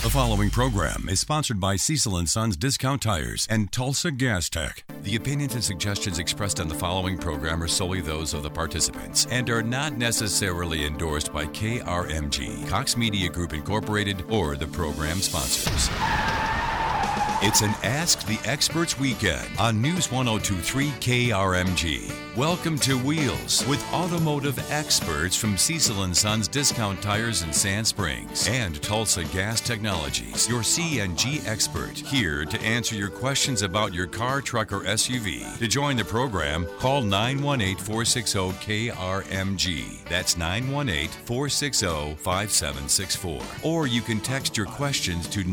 The following program is sponsored by Cecil & Sons Discount Tires and Tulsa Gas Tech. The opinions and suggestions expressed on the following program are solely those of the participants and are not necessarily endorsed by KRMG, Cox Media Group Incorporated, or the program sponsors. It's an Ask the Experts weekend on News 102.3 KRMG. Welcome to Wheels with automotive experts from Cecil & Sons Discount Tires in Sand Springs and Tulsa Gas Technologies, your CNG expert, here to answer your questions about your car, truck, or SUV. To join the program, call 918-460-KRMG. That's 918-460-5764. Or you can text your questions to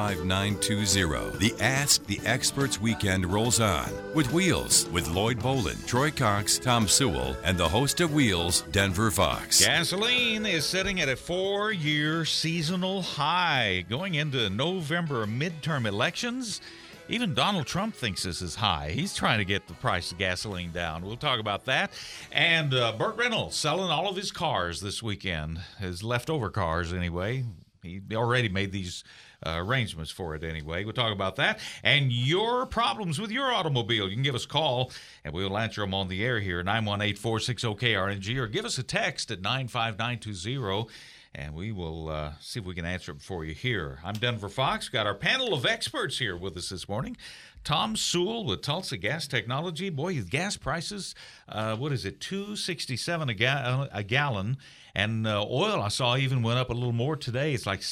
95920. The Ask the Experts weekend rolls on with Wheels with Lloyd Bolin, Troy Cox, Tom Sewell, and the host of Wheels, Denver Fox. Gasoline is sitting at a 4-year seasonal high. Going into November midterm elections, even Donald Trump thinks this is high. He's trying to get the price of gasoline down. We'll talk about that. And Burt Reynolds selling all of his cars this weekend, his leftover cars anyway. He already made these arrangements for it anyway. We'll talk about that and your problems with your automobile. You can give us a call and we'll answer them on the air here, 918-460-KRNG, or give us a text at 95920 and we will see if we can answer it for you here. I'm Denver Fox. Got our panel of experts here with us this morning. Tom Sewell with Tulsa Gas Technology. Boy, his gas prices, what is it, $2.67 a gallon. And oil, I saw, even went up a little more today. It's like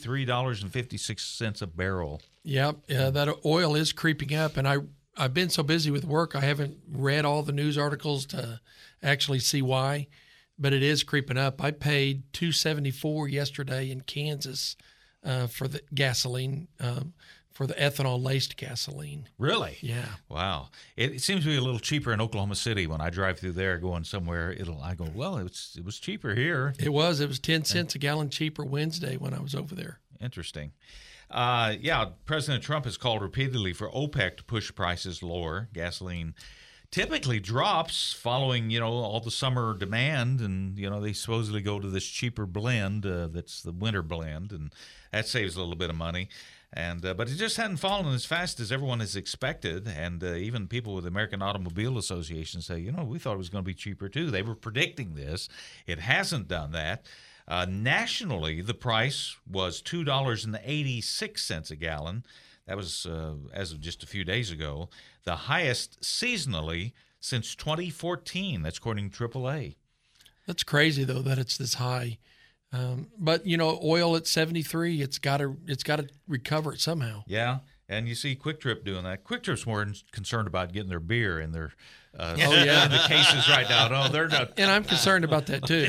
$73.56 a barrel. Yep, that oil is creeping up. And I've been so busy with work, I haven't read all the news articles to actually see why. But it is creeping up. I paid $2.74 yesterday in Kansas for the gasoline, for the ethanol-laced gasoline. Really? Yeah. Wow. It seems to be a little cheaper in Oklahoma City. When I drive through there going somewhere, I go, well, it was cheaper here. It was 10 cents a gallon cheaper Wednesday when I was over there. Interesting. President Trump has called repeatedly for OPEC to push prices lower. Gasoline typically drops following, all the summer demand, and, they supposedly go to this cheaper blend that's the winter blend, and that saves a little bit of money. And but it just hadn't fallen as fast as everyone has expected, and even people with the American Automobile Association say, we thought it was going to be cheaper too. They were predicting this. It hasn't done that. Nationally, the price was $2.86 a gallon. That was as of just a few days ago, the highest seasonally since 2014. That's according to AAA. That's crazy though that it's this high. But oil at 73, it's got to recover it somehow. Yeah, and you see Quick Trip doing that. Quick Trip's more concerned about getting their beer in their in the cases right now. No, they're not. And I'm concerned about that too.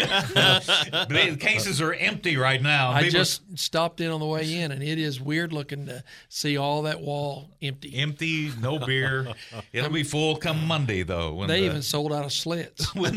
The cases are empty right now. I just stopped in on the way in, and it is weird looking to see all that wall empty. Empty, no beer. It'll be full come Monday, though. They even sold out of slits. Wow.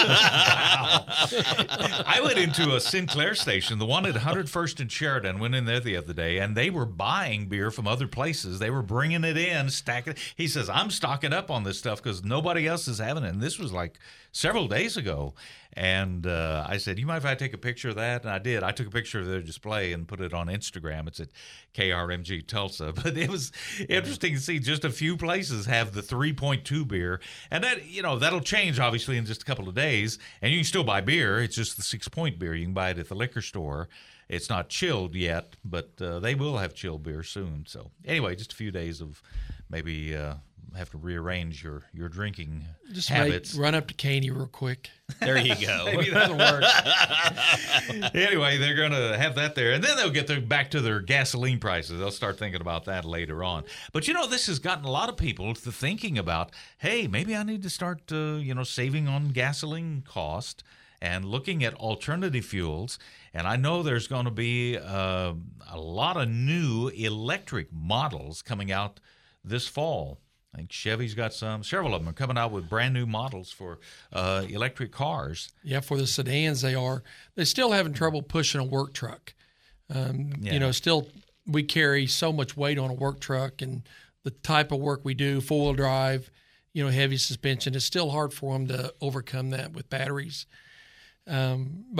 I went into a Sinclair station, the one at 101st and Sheridan, went in there the other day, and they were buying beer from other places. They were bringing it in, stacking it. He says, I'm stocking up on this stuff because nobody else is having it. And this was like several days ago. And I said, you mind if I take a picture of that? And I did. I took a picture of their display and put it on Instagram. It's at KRMG Tulsa. But it was interesting to see just a few places have the 3.2 beer. And that, that'll change obviously in just a couple of days. And you can still buy beer. It's just the 6-point beer. You can buy it at the liquor store. It's not chilled yet, but they will have chilled beer soon. So anyway, just a few days of maybe have to rearrange your drinking habits. Run up to Caney real quick. There you go. Maybe that'll work. Anyway, they're going to have that there. And then they'll get back to their gasoline prices. They'll start thinking about that later on. But, this has gotten a lot of people to thinking about, hey, maybe I need to start, saving on gasoline cost and looking at alternative fuels. And I know there's going to be a lot of new electric models coming out this fall. I think Chevy's got several of them are coming out with brand new models for electric cars. Yeah, for the sedans they are. They're still having trouble pushing a work truck. Still we carry so much weight on a work truck, and the type of work we do, 4-wheel drive, heavy suspension, it's still hard for them to overcome that with batteries. But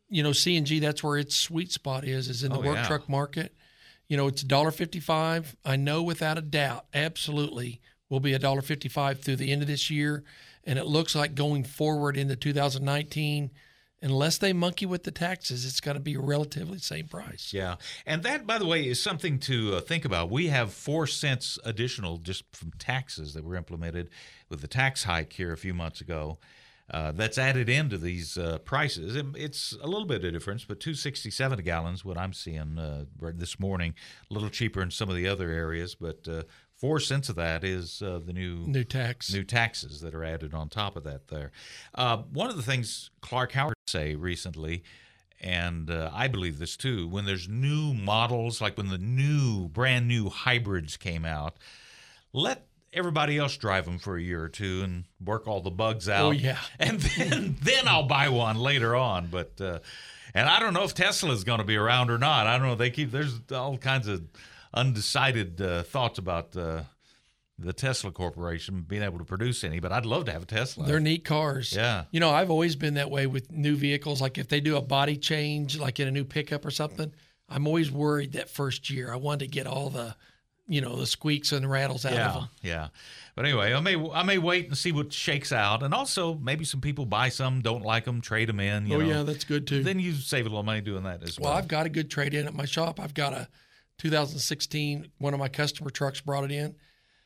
CNG, that's where its sweet spot is in the work truck market. It's $1.55. I know without a doubt, absolutely, will be $1.55 through the end of this year. And it looks like going forward into 2019, unless they monkey with the taxes, it's going to be relatively the same price. Yeah. And that, by the way, is something to think about. We have 4 cents additional just from taxes that were implemented with the tax hike here a few months ago. That's added into these prices. It's a little bit of difference, but $2.67 a gallon is what I'm seeing this morning. A little cheaper in some of the other areas, but 4 cents of that is the new taxes that are added on top of that there. One of the things Clark Howard say recently, and I believe this too, when there's new models, like when the brand new hybrids came out, let everybody else drive them for a year or two and work all the bugs out. Oh, yeah. And then I'll buy one later on. But and I don't know if Tesla is going to be around or not. I don't know. There's all kinds of undecided thoughts about the Tesla Corporation being able to produce any, but I'd love to have a Tesla. They're neat cars. Yeah. I've always been that way with new vehicles. Like if they do a body change, like in a new pickup or something, I'm always worried that first year. I want to get all the squeaks and rattles out of them. Yeah. But anyway, I may wait and see what shakes out. And also maybe some people buy some, don't like them, trade them in. Yeah, that's good too. Then you save a little money doing that as well. Well, I've got a good trade in at my shop. I've got a 2016, one of my customer trucks brought it in,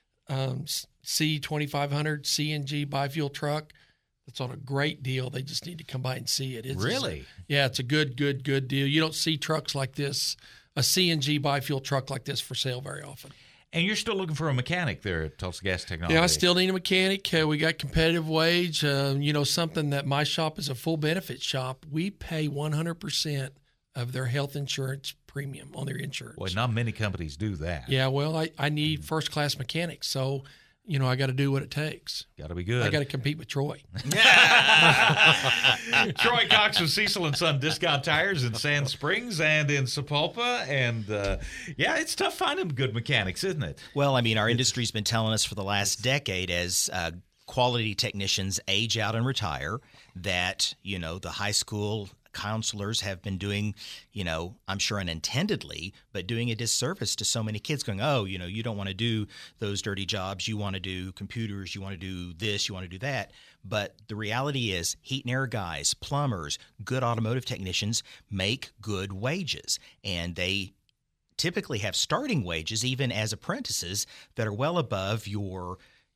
C2500 CNG biofuel truck. It's on a great deal. They just need to come by and see it. Really? It's a good deal. You don't see trucks like this, a CNG biofuel truck like this for sale very often. And you're still looking for a mechanic there at Tulsa Gas Technology. Yeah, I still need a mechanic. We got competitive wage. Something that my shop is a full benefit shop. We pay 100% of their health insurance premium on their insurance. Well, not many companies do that. Yeah, well, I need first-class mechanics, so I got to do what it takes. Got to be good. I got to compete with Troy. Troy Cox with Cecil & Son Discount Tires in Sand Springs and in Sapulpa. And, it's tough finding good mechanics, isn't it? Well, our industry's been telling us for the last decade as quality technicians age out and retire that, the high school counselors have been doing, I'm sure unintendedly, but doing a disservice to so many kids going, you don't want to do those dirty jobs. You want to do computers. You want to do this. You want to do that. But the reality is heat and air guys, plumbers, good automotive technicians make good wages. And they typically have starting wages, even as apprentices, that are well above your,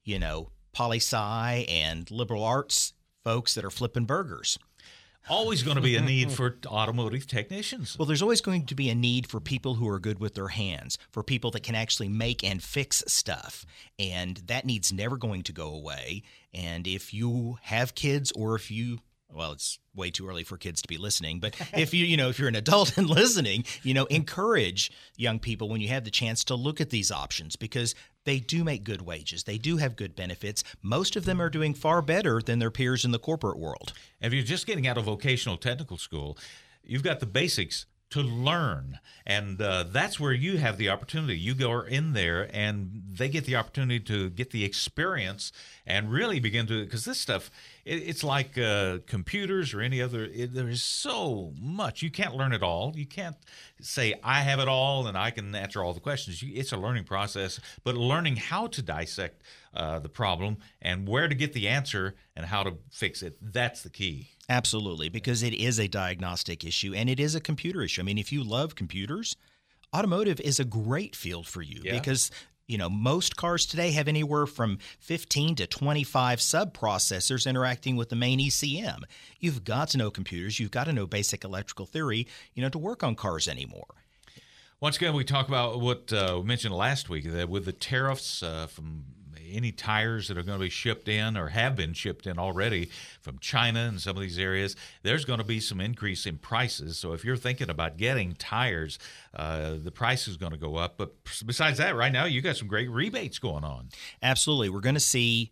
poli-sci and liberal arts folks that are flipping burgers. Always going to be a need for automotive technicians. Well, there's always going to be a need for people who are good with their hands, for people that can actually make and fix stuff. And that need's never going to go away. And if you have kids or if you well, it's way too early for kids to be listening, but if if you're an adult and listening, encourage young people when you have the chance to look at these options because they do make good wages. They do have good benefits. Most of them are doing far better than their peers in the corporate world. If you're just getting out of vocational technical school, you've got the basics to learn, and that's where you have the opportunity. You go in there, and they get the opportunity to get the experience and really begin to, because this stuff, it's like computers or any other. There's so much. You can't learn it all. You can't say, I have it all and I can answer all the questions. It's a learning process, but learning how to dissect the problem and where to get the answer and how to fix it, that's the key. Absolutely, because it is a diagnostic issue and it is a computer issue. I mean, if you love computers, automotive is a great field for you because most cars today have anywhere from 15 to 25 sub-processors interacting with the main ECM. You've got to know computers. You've got to know basic electrical theory, to work on cars anymore. Once again, we talk about what we mentioned last week, that with the tariffs from any tires that are going to be shipped in or have been shipped in already from China and some of these areas, there's going to be some increase in prices. So if you're thinking about getting tires, the price is going to go up. But besides that, right now, you got some great rebates going on. Absolutely. We're going to see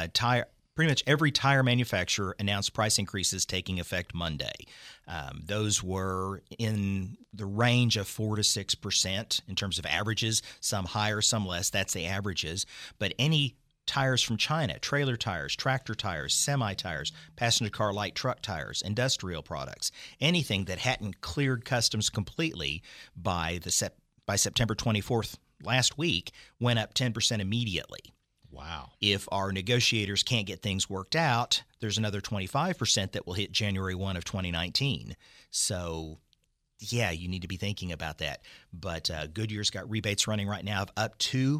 pretty much every tire manufacturer announced price increases taking effect Monday. Those were in the range of 4 to 6% in terms of averages, some higher, some less. That's the averages. But any tires from China, trailer tires, tractor tires, semi-tires, passenger car light truck tires, industrial products, anything that hadn't cleared customs completely by September 24th last week went up 10% immediately. Wow. If our negotiators can't get things worked out, there's another 25% that will hit January 1 of 2019. So, yeah, you need to be thinking about that. But Goodyear's got rebates running right now of up to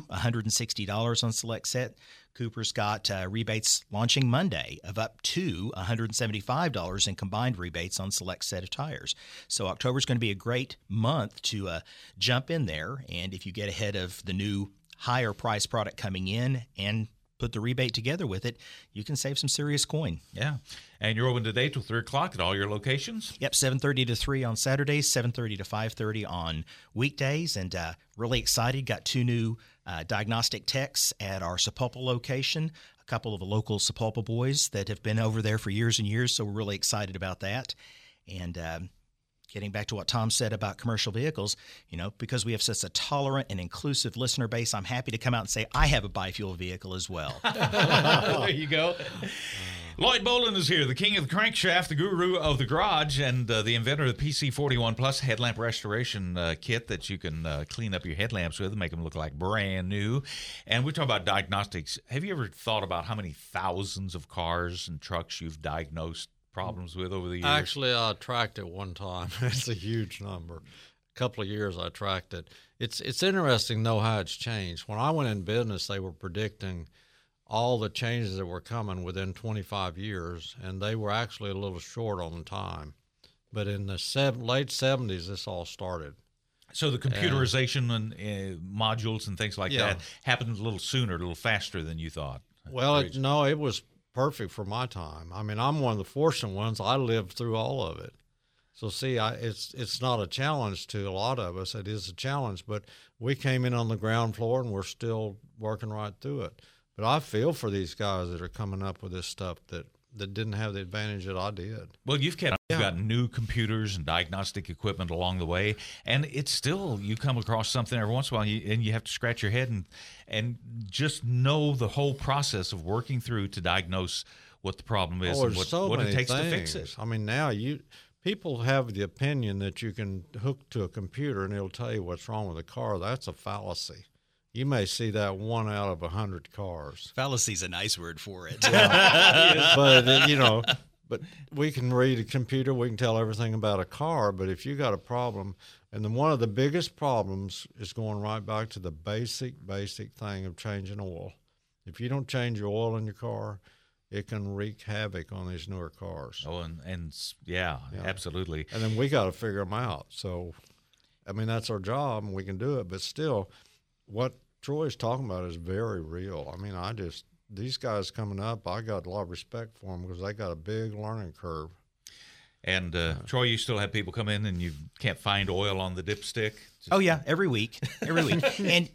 $160 on select set. Cooper's got rebates launching Monday of up to $175 in combined rebates on select set of tires. So October's going to be a great month to jump in there. And if you get ahead of the new higher price product coming in and put the rebate together with it, you can save some serious coin. Yeah. And you're open today till 3 o'clock at all your locations? Yep, 7:30 to 3 on Saturdays, 7:30 to 5:30 on weekdays. And really excited. Got 2 new diagnostic techs at our Sapulpa location, a couple of the local Sapulpa boys that have been over there for years and years, so we're really excited about that. And getting back to what Tom said about commercial vehicles, because we have such a tolerant and inclusive listener base, I'm happy to come out and say I have a biofuel vehicle as well. There you go. Lloyd Boland is here, the king of the crankshaft, the guru of the garage, and the inventor of the PC41 Plus headlamp restoration kit that you can clean up your headlamps with and make them look like brand new. And we're talking about diagnostics. Have you ever thought about how many thousands of cars and trucks you've diagnosed problems with over the years? Actually, I tracked it one time. It's a huge number. A couple of years I tracked it. It's interesting, though, how it's changed. When I went in business, they were predicting all the changes that were coming within 25 years, and they were actually a little short on time. But in the late 70s, this all started. So the computerization and modules and things like that happened a little sooner, a little faster than you thought. Well, it was perfect for my time. I mean, I'm one of the fortunate ones. I lived through all of it. So, see, it's not a challenge to a lot of us. It is a challenge, but we came in on the ground floor, and we're still working right through it. But I feel for these guys that are coming up with this stuff that didn't have the advantage that I did. Well, you've got new computers and diagnostic equipment along the way, and it's still, you come across something every once in a while, and you have to scratch your head and just know the whole process of working through to diagnose what the problem is and what it takes to fix it. I mean, now people have the opinion that you can hook to a computer and it'll tell you what's wrong with the car. That's a fallacy. You may see that 1 out of 100 cars. Fallacy's a nice word for it. But we can read a computer, we can tell everything about a car, but if you got a problem, and then one of the biggest problems is going right back to the basic thing of changing oil. If you don't change your oil in your car, it can wreak havoc on these newer cars. Oh, and absolutely. And then we got to figure them out. So, I mean, that's our job, and we can do it, but still, what Troy's talking about is very real. I mean, these guys coming up, I got a lot of respect for them because they got a big learning curve. And Troy, you still have people come in and you can't find oil on the dipstick? Oh, yeah, every week. And,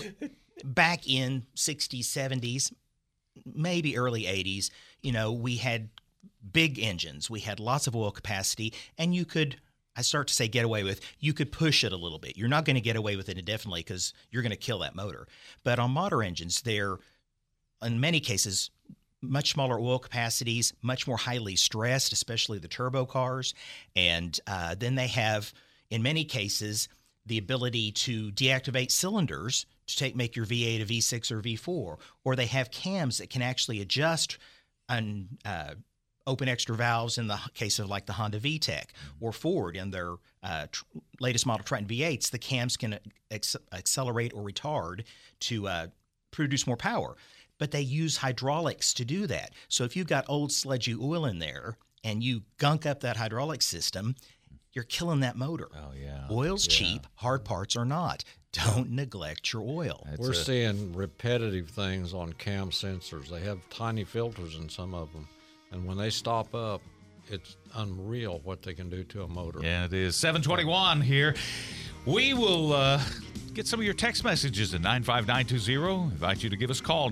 back in 60s, 70s, maybe early 80s, we had big engines. We had lots of oil capacity, and you could – I start to say get away with, you could push it a little bit. You're not going to get away with it indefinitely because you're going to kill that motor. But on motor engines, they're, in many cases, much smaller oil capacities, much more highly stressed, especially the turbo cars. And then they have, in many cases, the ability to deactivate cylinders to make your V8 a V6 or V4. Or they have cams that can actually adjust and open extra valves in the case of like the Honda VTEC or Ford in their latest model Triton V8s. The cams can accelerate or retard to produce more power. But they use hydraulics to do that. So if you've got old sludgy oil in there and you gunk up that hydraulic system, you're killing that motor. Oh, yeah. Oil's cheap. Hard parts are not. Don't neglect your oil. We're seeing repetitive things on cam sensors. They have tiny filters in some of them. And when they stop up, it's unreal what they can do to a motor. Yeah, it is. 7:21 here. We will get some of your text messages at 95920. Invite you to give us a call,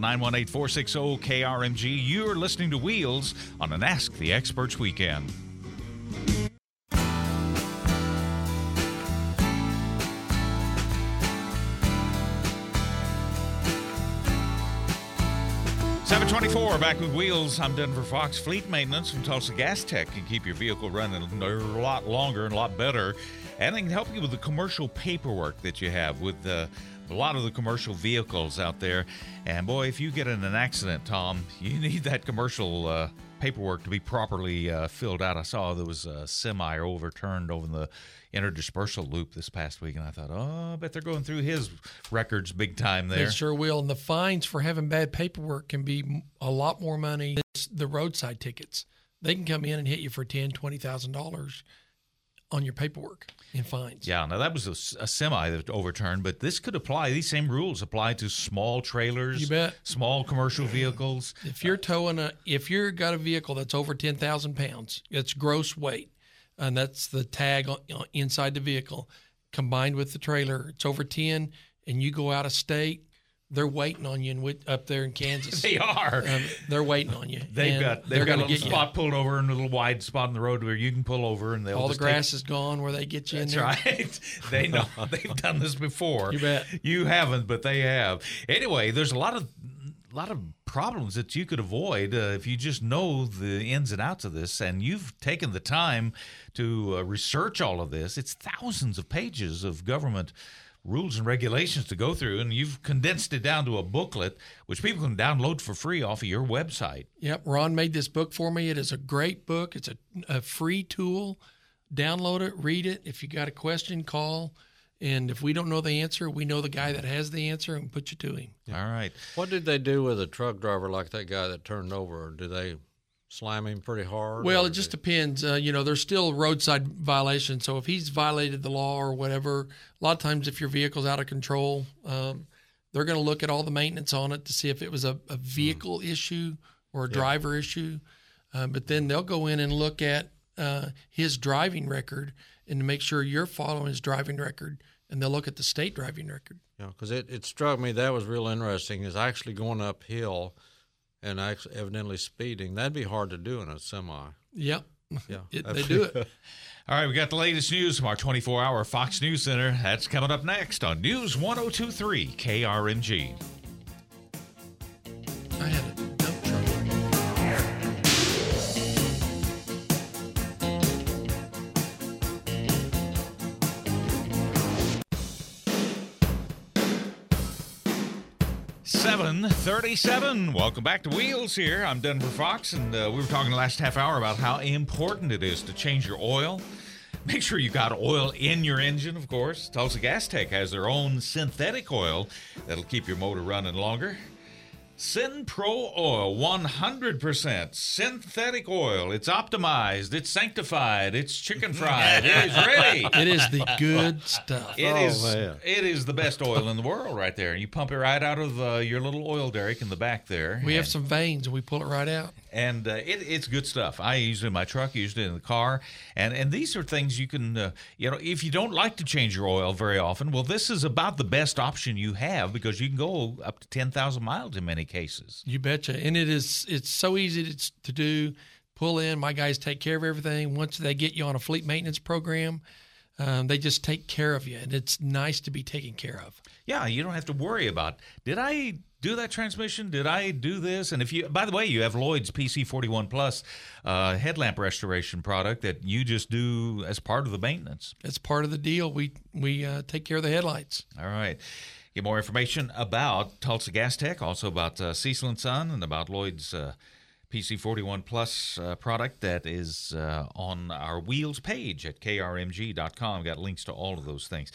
918-460-KRMG. You're listening to Wheels on an Ask the Experts weekend. 24, back with Wheels. I'm Denver Fox. Fleet Maintenance from Tulsa Gas Tech can keep your vehicle running a lot longer and a lot better. And they can help you with the commercial paperwork that you have with a lot of the commercial vehicles out there. And boy, if you get in an accident, Tom, you need that commercial paperwork to be properly filled out. I saw there was a semi overturned over the interdispersal loop this past week, and I thought, I bet they're going through his records big time there. They sure will. And the fines for having bad paperwork can be a lot more money than the roadside tickets. They can come in and hit you for $10,000, $20,000 on your paperwork in fines. Yeah, now that was a semi that overturned, but this could apply. These same rules apply to small trailers, You bet. small commercial vehicles. If you're if you've got a vehicle that's over 10,000 pounds, it's gross weight, and that's the tag inside the vehicle, combined with the trailer, it's over 10, and you go out of state, they're waiting on you up there in Kansas. They are. They're waiting on you. They've got a gonna little spot pulled over and a little wide spot in the road where you can pull over, and they'll all the just grass is gone where they get you in there. That's right. They know. They've done this before. You bet. You haven't, but they have. Anyway, there's a lot of problems that you could avoid if you just know the ins and outs of this, and you've taken the time to research all of this. It's thousands of pages of government rules and regulations to go through, and you've condensed it down to a booklet, which people can download for free off of your website. Yep, Ron made this book for me. It is a great book. It's a free tool. Download it, read it. If you got a question, call. And if we don't know the answer, we know the guy that has the answer and put you to him. Yeah. All right. What did they do with a truck driver like that guy that turned over? Do they slam him pretty hard? Well, it just depends. There's still roadside violations. So if he's violated the law or whatever, a lot of times if your vehicle's out of control, they're going to look at all the maintenance on it to see if it was a vehicle issue or a driver issue. But then they'll go in and look at his driving record and to make sure you're following his driving record, and they'll look at the state driving record. Yeah, because it struck me that was real interesting, is actually going uphill and actually evidently speeding. That'd be hard to do in a semi. Yep. Yeah. They do it. All right, we got the latest news from our 24-hour Fox News Center. That's coming up next on News 102.3 KRMG. I had a dump truck. 7:37. Welcome back to Wheels here. I'm Denver Fox, and we were talking the last half hour about how important it is to change your oil. Make sure you got oil in your engine, of course. Tulsa Gas Tech has their own synthetic oil that'll keep your motor running longer. SynPro Oil, 100% synthetic oil. It's optimized, it's sanctified, it's chicken fried, it is ready. It is the good stuff. It is the best oil in the world right there. You pump it right out of your little oil derrick in the back there. We have some veins, and we pull it right out. And it's good stuff. I use it in my truck, used it in the car. And these are things you can, if you don't like to change your oil very often, well, this is about the best option you have because you can go up to 10,000 miles in many cases. You betcha. And it's so easy to do. Pull in. My guys take care of everything. Once they get you on a fleet maintenance program, they just take care of you. And it's nice to be taken care of. Yeah, you don't have to worry about, did I do that transmission? Did I do this? And if you, by the way, you have Lloyd's PC41 Plus headlamp restoration product that you just do as part of the maintenance. It's part of the deal. We take care of the headlights. All right. Get more information about Tulsa Gas Tech, also about Cecil & Son, and about Lloyd's PC41 Plus product that is on our Wheels page at krmg.com. Got links to all of those things.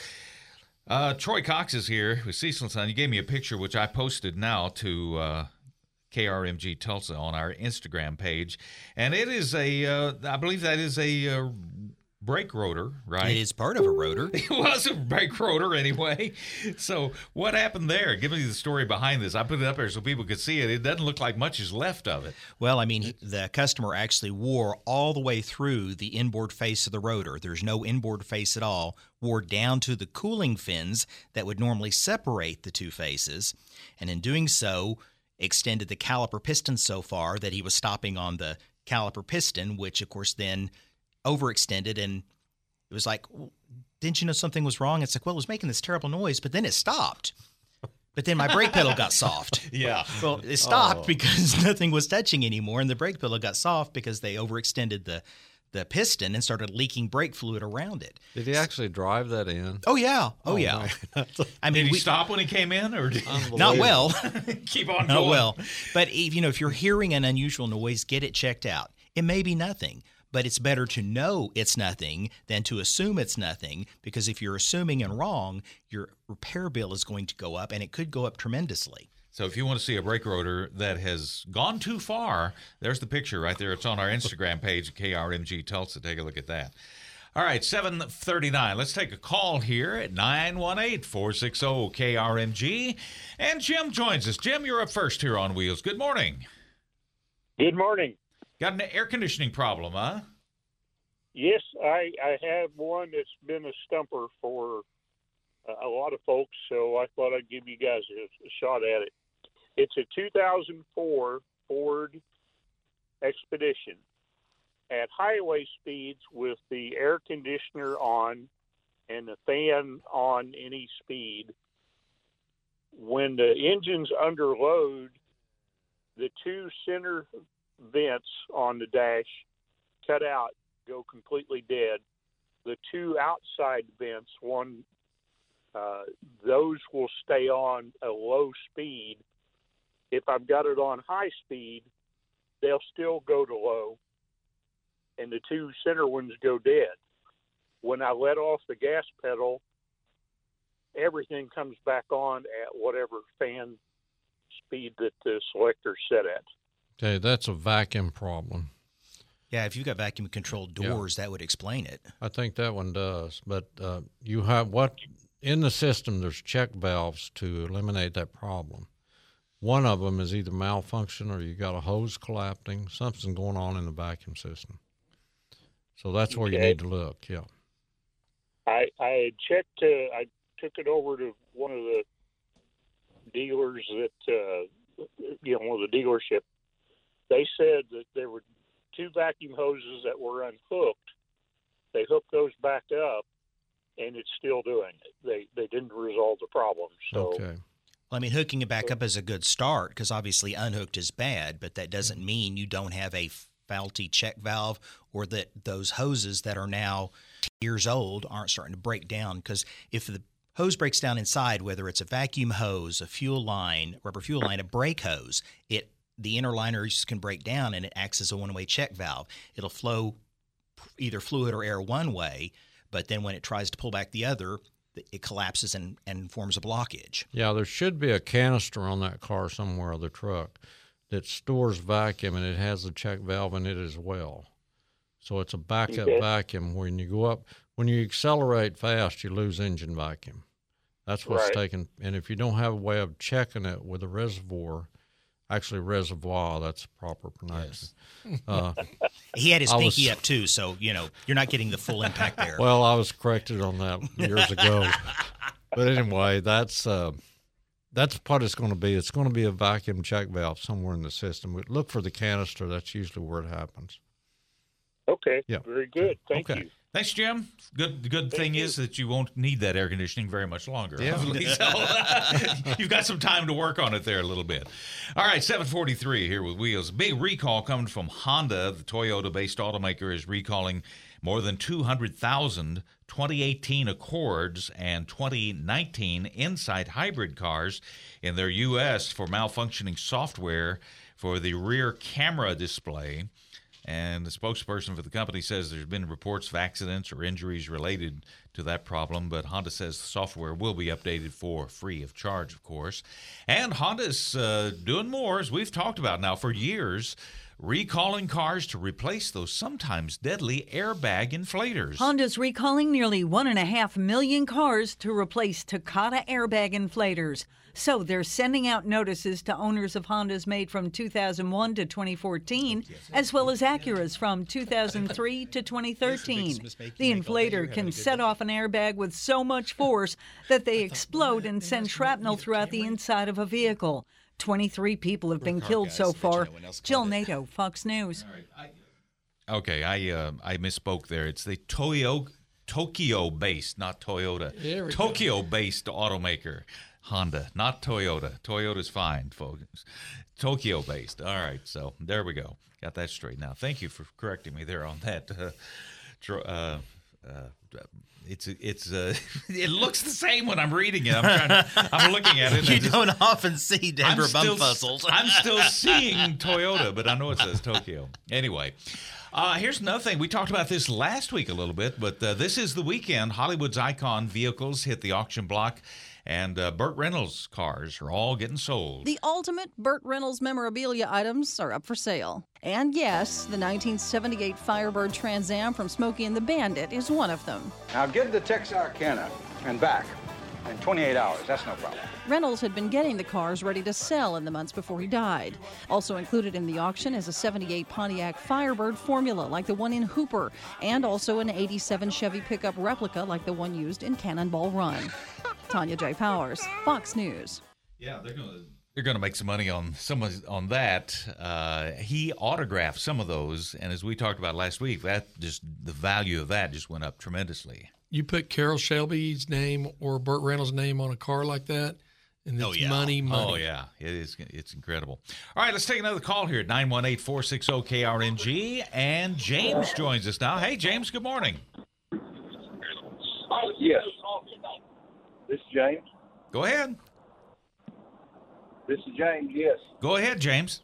Troy Cox is here with Cecil & Son. You gave me a picture, which I posted now to KRMG Tulsa on our Instagram page. And it is I believe that is a brake rotor, right? It is part of a rotor. It was a brake rotor anyway. So what happened there? Give me the story behind this. I put it up there so people could see it. It doesn't look like much is left of it. Well, I mean, the customer actually wore all the way through the inboard face of the rotor. There's no inboard face at all. Wore down to the cooling fins that would normally separate the two faces. And in doing so, extended the caliper piston so far that he was stopping on the caliper piston, which, of course, then overextended, and it was like, didn't you know something was wrong? It's like, well, it was making this terrible noise, but then it stopped. But then my brake pedal got soft. Yeah. Well, it stopped because nothing was touching anymore, and the brake pedal got soft because they overextended the piston and started leaking brake fluid around it. Did he actually drive that in? Oh, yeah. Oh, yeah. I mean, Did he stop when he came in, or did not well. keep on Not going? well. But, if you're hearing an unusual noise, get it checked out. It may be nothing, but it's better to know it's nothing than to assume it's nothing, because if you're assuming and wrong, your repair bill is going to go up, and it could go up tremendously. So if you want to see a brake rotor that has gone too far, there's the picture right there. It's on our Instagram page, KRMG Tulsa. Take a look at that. All right, 7:39. Let's take a call here at 918-460-KRMG. And Jim joins us. Jim, you're up first here on Wheels. Good morning. Good morning. Got an air conditioning problem, huh? Yes, I have one that's been a stumper for a lot of folks, so I thought I'd give you guys a shot at it. It's a 2004 Ford Expedition. At highway speeds with the air conditioner on and the fan on any speed, when the engine's under load, the two center vents on the dash cut out, go completely dead. The two outside vents, those will stay on a low speed. If I've got it on high speed, they'll still go to low, and the two center ones go dead. When I let off the gas pedal, everything comes back on at whatever fan speed that the selector's set at. Okay, that's a vacuum problem. Yeah, if you've got vacuum-controlled doors, that would explain it. I think that one does. But you have in the system, there's check valves to eliminate that problem. One of them is either malfunction or you got a hose collapsing. Something's going on in the vacuum system. So that's where you need to look, yeah. I had checked, I took it over to one of the dealers that, one of the dealership. They said that there were two vacuum hoses that were unhooked. They hooked those back up, and it's still doing it. They didn't resolve the problem. So, okay. Well, I mean, hooking it back up is a good start, because obviously unhooked is bad, but that doesn't mean you don't have a faulty check valve, or that those hoses that are now years old aren't starting to break down. Because if the hose breaks down inside, whether it's a vacuum hose, a fuel line, rubber fuel line, a brake hose, the inner liners can break down, and it acts as a one-way check valve. It'll flow either fluid or air one way, but then when it tries to pull back the other, it collapses and forms a blockage. Yeah, there should be a canister on that car somewhere, or the truck, that stores vacuum, and it has a check valve in it as well. So it's a backup vacuum. When you accelerate fast, you lose engine vacuum. That's what's taken. And if you don't have a way of checking it with a reservoir, actually reservoir, that's proper pronunciation. Yes. He had his pinky up too, so you're not getting the full impact there. Well, I was corrected on that years ago. But anyway, that's what it's going to be. It's going to be a vacuum check valve somewhere in the system. Look for the canister. That's usually where it happens. Okay. Yeah. Very good. Thank you. Thanks, Jim. Good thing is that you won't need that air conditioning very much longer. Yeah. So you've got some time to work on it there a little bit. All right, 7:43 here with Wheels. Big recall coming from Honda. The Toyota-based automaker is recalling more than 200,000 2018 Accords and 2019 Insight hybrid cars in their U.S. for malfunctioning software for the rear camera display. And the spokesperson for the company says there's been reports of accidents or injuries related to that problem, but Honda says the software will be updated for free of charge, of course. And Honda's doing more, as we've talked about now for years, recalling cars to replace those sometimes deadly airbag inflators. Honda's recalling nearly 1.5 million cars to replace Takata airbag inflators. So they're sending out notices to owners of Hondas made from 2001 to 2014, as well as Acuras from 2003 to 2013. The inflator can set off an airbag with so much force that they explode and send shrapnel throughout the inside of a vehicle. 23 people have been killed so far. Jill Nato, Fox News. Okay, I misspoke there. It's the Tokyo-based, not Toyota, Tokyo-based automaker Honda, not Toyota. Toyota's fine, folks. Tokyo-based. All right, so there we go. Got that straight now. Thank you for correcting me there on that. It looks the same when I'm reading it. I'm looking at it. You don't often see Denver bumfuzzled. I'm still seeing Toyota, but I know it says Tokyo. Anyway, here's another thing. We talked about this last week a little bit, but this is the weekend. Hollywood's icon vehicles hit the auction block, and Burt Reynolds cars are all getting sold. The ultimate Burt Reynolds memorabilia items are up for sale. And yes, the 1978 Firebird Trans Am from Smokey and the Bandit is one of them. Now get to Texarkana and back in 28 hours. That's no problem. Reynolds had been getting the cars ready to sell in the months before he died. Also included in the auction is a 78 Pontiac Firebird Formula like the one in Hooper, and also an 87 Chevy pickup replica like the one used in Cannonball Run. Tanya J. Powers, Fox News. Yeah, they're gonna make some money on that. He autographed some of those, and as we talked about last week, the value of that just went up tremendously. You put Carroll Shelby's name or Burt Reynolds' name on a car like that, and it's money. Oh, yeah. It's incredible. All right, let's take another call here at 918-460-KRNG. And James joins us now. Hey, James, good morning. Yes. This is James. Go ahead. This is James, yes. Go ahead, James.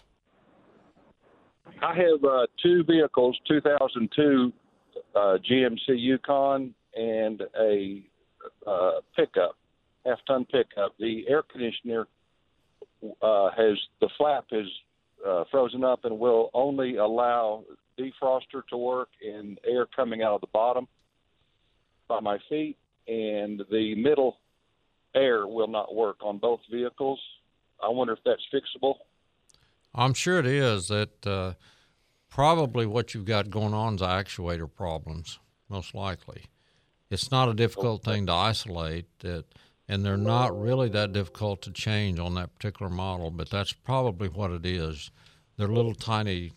I have two vehicles, 2002 GMC Yukon and a pickup, half-ton pickup. The air conditioner the flap has frozen up and will only allow defroster to work and air coming out of the bottom by my feet, and the middle air will not work on both vehicles. I wonder if that's fixable. I'm sure it is. That probably what you've got going on is actuator problems, most likely. It's not a difficult thing to isolate, and they're not really that difficult to change on that particular model, but that's probably what it is. They're little tiny,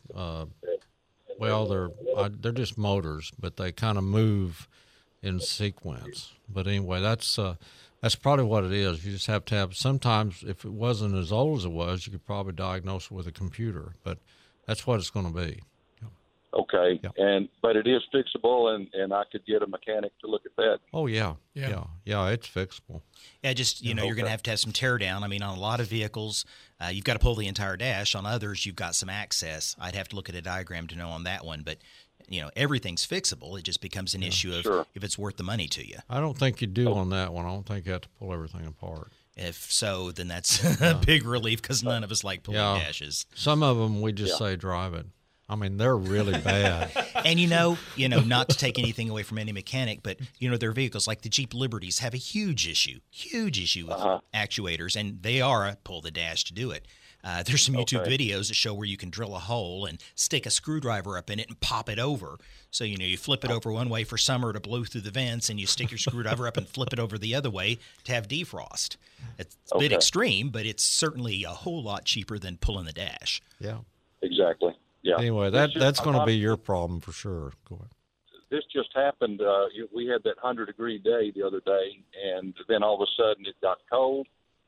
they're just motors, but they kind of move in sequence. But anyway, that's probably what it is. You just have to have, sometimes if it wasn't as old as it was, you could probably diagnose it with a computer, but that's what it's going to be. Okay, yeah. But it is fixable, and I could get a mechanic to look at that. Oh, yeah, it's fixable. Yeah, just, you're going to have some tear down. I mean, on a lot of vehicles, you've got to pull the entire dash. On others, you've got some access. I'd have to look at a diagram to know on that one, but everything's fixable. It just becomes an issue of if it's worth the money to you. I don't think you do on that one. I don't think you have to pull everything apart. If so, then that's a big relief because none of us like pulling dashes. Some of them we just say drive it. I mean, they're really bad. And not to take anything away from any mechanic, but their vehicles like the Jeep Liberties have a huge issue with actuators, and they are a pull the dash to do it. There's some YouTube videos that show where you can drill a hole and stick a screwdriver up in it and pop it over. So, you flip it over one way for summer to blow through the vents, and you stick your screwdriver up and flip it over the other way to have defrost. It's a bit extreme, but it's certainly a whole lot cheaper than pulling the dash. Yeah. Exactly. Yeah. Anyway, that's going to be your problem for sure. Go ahead. This just happened. We had that 100-degree day the other day, and then all of a sudden it got cold,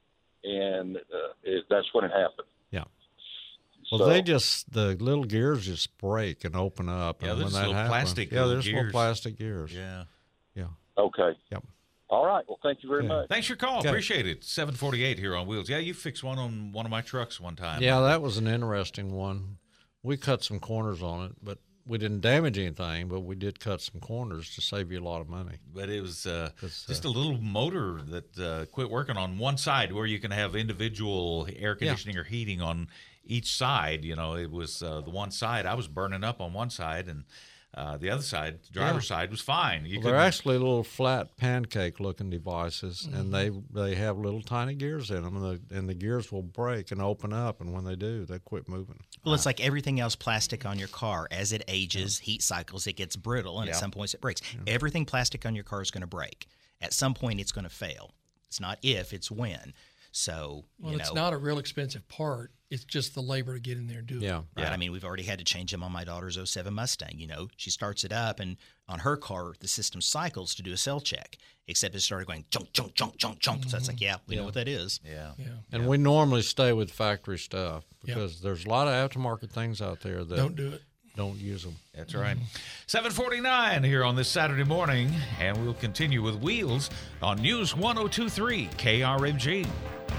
and that's when it happened. Yeah. Well, the little gears just break and open up. Yeah, and there's when that little happens, plastic there's gears. little plastic gears. Yeah. Yeah. Okay. Yep. All right. Well, thank you very much. Thanks for your call. Okay. Appreciate it. 748 here on Wheels. Yeah, you fixed one on one of my trucks one time. Yeah, that was an interesting one. We cut some corners on it, but we didn't damage anything, but we did cut some corners to save you a lot of money. But it was just a little motor that quit working on one side where you can have individual air conditioning or heating on each side. It was the one side. I was burning up on one side, and the other side, the driver's side, was fine. They're actually little flat pancake-looking devices, and they have little tiny gears in them, and the gears will break and open up, and when they do, they quit moving. Well, it's like everything else plastic on your car. As it ages, heat cycles, it gets brittle, and at some points it breaks. Everything plastic on your car is going to break. At some point, it's going to fail. It's not if, it's when. So, it's not a real expensive part. It's just the labor to get in there and do it. Yeah. Right. I mean, we've already had to change them on my daughter's 07 Mustang. She starts it up, and on her car, the system cycles to do a cell check, except it started going chunk, chunk, chunk, chunk, chunk. Mm-hmm. So it's like, we know what that is. Yeah. And we normally stay with factory stuff because there's a lot of aftermarket things out there that Don't do it. Don't use them. That's right. 7:49 here on this Saturday morning, and we'll continue with Wheels on News 102.3 KRMG.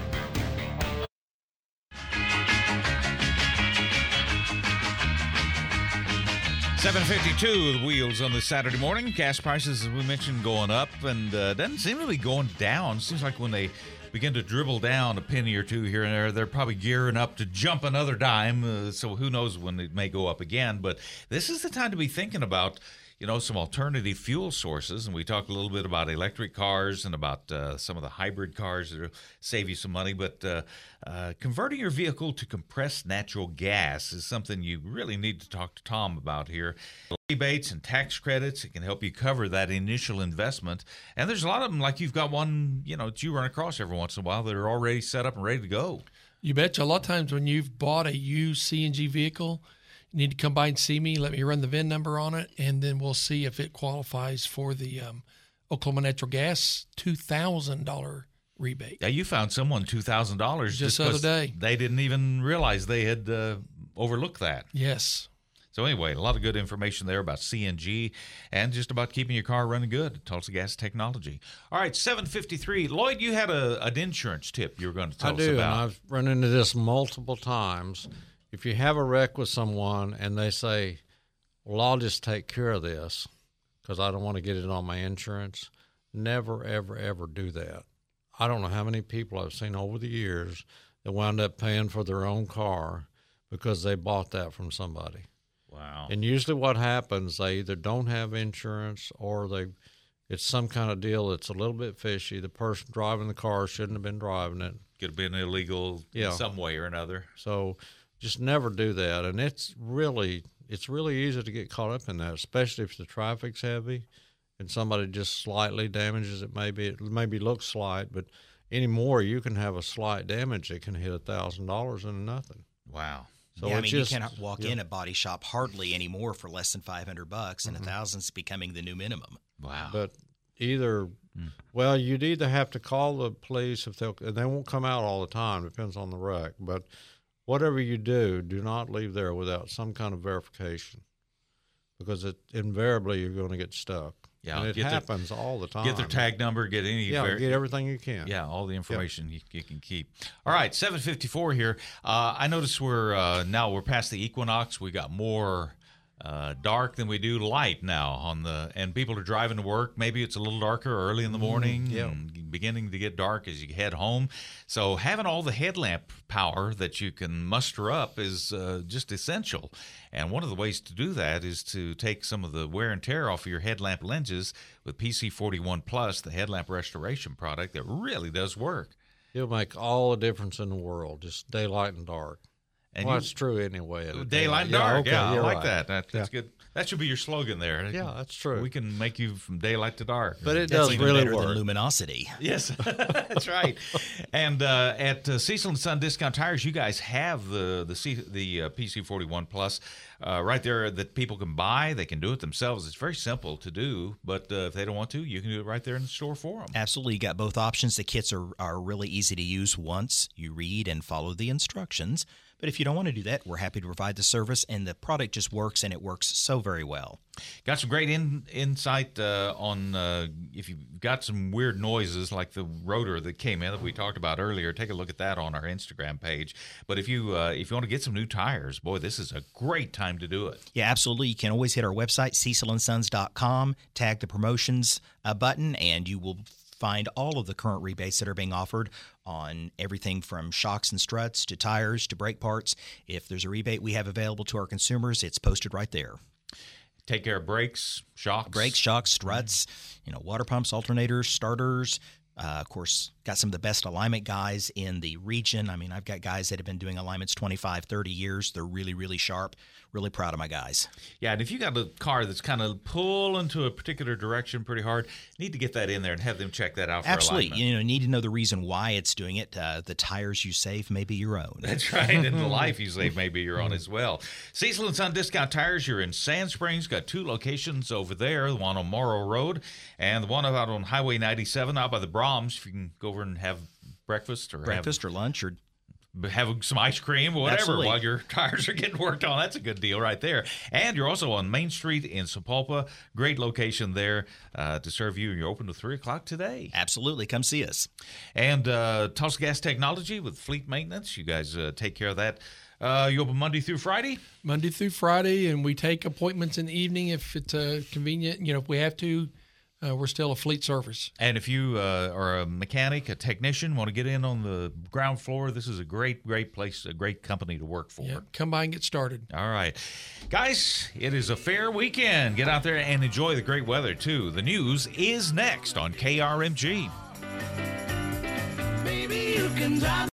$7.52 with Wheels on this Saturday morning. Gas prices, as we mentioned, going up, and doesn't seem to be going down. Seems like when they begin to dribble down a penny or two here and there, they're probably gearing up to jump another dime. So who knows when it may go up again. But this is the time to be thinking about, some alternative fuel sources. And we talked a little bit about electric cars and about some of the hybrid cars that will save you some money. But converting your vehicle to compressed natural gas is something you really need to talk to Tom about here. Rebates and tax credits, it can help you cover that initial investment. And there's a lot of them, like you've got one, that you run across every once in a while that are already set up and ready to go. You betcha. A lot of times when you've bought a used CNG vehicle, you need to come by and see me. Let me run the VIN number on it, and then we'll see if it qualifies for the Oklahoma Natural Gas $2,000 rebate. Yeah, you found someone $2,000 just the other day. They didn't even realize they had overlooked that. Yes. So anyway, a lot of good information there about CNG and just about keeping your car running good. Tulsa Gas Technology. All right, 7:53. Lloyd, you had an insurance tip you were going to tell us about. I do, and I've run into this multiple times. If you have a wreck with someone and they say, well, I'll just take care of this because I don't want to get it on my insurance, never, ever, ever do that. I don't know how many people I've seen over the years that wound up paying for their own car because they bought that from somebody. Wow. And usually what happens, they either don't have insurance or it's some kind of deal that's a little bit fishy. The person driving the car shouldn't have been driving it. Could have been illegal in some way or another. So just never do that. And it's really easy to get caught up in that, especially if the traffic's heavy and somebody just slightly damages it. It maybe looks slight, but anymore you can have a slight damage that can hit $1,000 into nothing. Wow. So you cannot walk in a body shop hardly anymore for less than $500, and $1,000's becoming the new minimum. Wow. But you'd either have to call the police and they won't come out all the time. Depends on the wreck. But whatever you do not leave there without some kind of verification, because invariably you're going to get stuck. Yeah, and it happens all the time. Get their tag number, get get everything you can. Yeah, all the information you can keep. All right, 7:54 here. I notice we're past the equinox. We got more dark than we do light now and people are driving to work. Maybe it's a little darker early in the morning and beginning to get dark as you head home. So having all the headlamp power that you can muster up is just essential. And one of the ways to do that is to take some of the wear and tear off of your headlamp lenses with PC41 Plus, the headlamp restoration product that really does work. It'll make all the difference in the world, just daylight and dark. And it's true anyway. Daylight and dark. Yeah, I like right. that. That's good. That should be your slogan there. Yeah, that's true. We can make you from daylight to dark. But it does really better work. Than luminosity. Yes, that's right. And at Cecil and Son Discount Tires, you guys have the PC41 Plus right there that people can buy. They can do it themselves. It's very simple to do, but if they don't want to, you can do it right there in the store for them. Absolutely. You got both options. The kits are really easy to use once you read and follow the instructions. But if you don't want to do that, we're happy to provide the service, and the product just works, and it works so very well. Got some great insight on if you've got some weird noises like the rotor that came in that we talked about earlier. Take a look at that on our Instagram page. But if you want to get some new tires, boy, this is a great time to do it. Yeah, absolutely. You can always hit our website, cecilandsons.com, tag the promotions button, and you will find all of the current rebates that are being offered on everything from shocks and struts to tires to brake parts. If there's a rebate we have available to our consumers, it's posted right there. Take care of brakes, shocks. Brakes, shocks, struts, water pumps, alternators, starters, Of course, got some of the best alignment guys in the region. I mean, I've got guys that have been doing alignments 25, 30 years. They're really, really sharp. Really proud of my guys. Yeah, and if you got a car that's kind of pulling to a particular direction pretty hard, need to get that in there and have them check that out for Absolutely. alignment. You know, need to know the reason why it's doing it. The tires you save may be your own. That's right, and the life you save may be your own as well. Cecil & Son Discount Tires, you're in Sand Springs. Got 2 locations over there, the one on Morrow Road and the one out on Highway 97 out by the Brahms. If you can go over and have breakfast or lunch or have some ice cream or whatever Absolutely. while your tires are getting worked on. That's a good deal right there. And you're also on Main Street in Sapulpa. Great location there to serve you. You're open to 3 o'clock today. Absolutely. Come see us. And Tulsa Gas Technology with fleet maintenance. You guys take care of that. You open Monday through Friday? Monday through Friday, and we take appointments in the evening if it's convenient. You know, if we have to. We're still a fleet service. And if you are a mechanic, a technician, want to get in on the ground floor, this is a great place, a great company to work for. Yeah, come by and get started. All right. Guys, it is a fair weekend. Get out there and enjoy the great weather, too. The news is next on KRMG. Baby, you can drive.